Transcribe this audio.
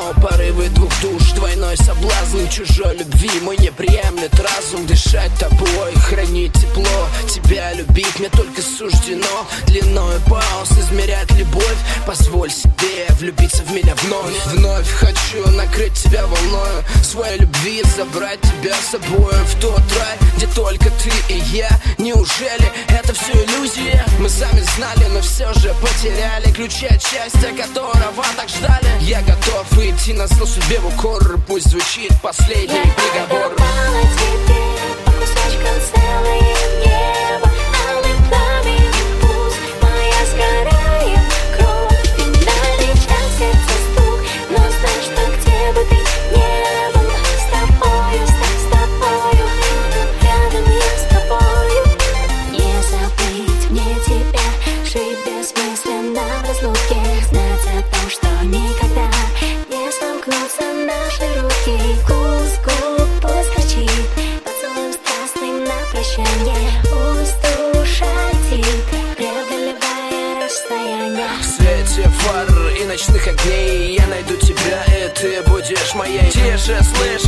снова порывы двух душ, двойной соблазн чужой любви. Мой не приемлет разум дышать тобой, хранить тепло. Тебя любить мне только суждено, длиною пауз измерять любовь. Позволь себе влюбиться в меня вновь. Вновь хочу накрыть тебя волною своей любви, забрать тебя с собой в тот рай, где только ты и я. Неужели это все иллюзия? Мы сами знали, но все же потеряли ключи от счастья, которого так ждали. Я готов идти на зло судьбе в укор, пусть звучит последний приговор. Я давала тебе по кусочкам целое небо, алым пламенем пусть моя сгорает кровь. Финальный час, сердце стук, но знай, что где бы ты не был, с тобою, с тобою, рядом я с тобою. Не забыть мне тебя, жить бессмысленно в разлуке, знать о том, что никогда не сомкнутся наши руки. Вкус губ пусть горчит, поцелуем страстным на прощание. Пусть душа летит, преодолевая расстояние. В свете фар и ночных огней я найду тебя, и ты будешь моей. Тише, слышь,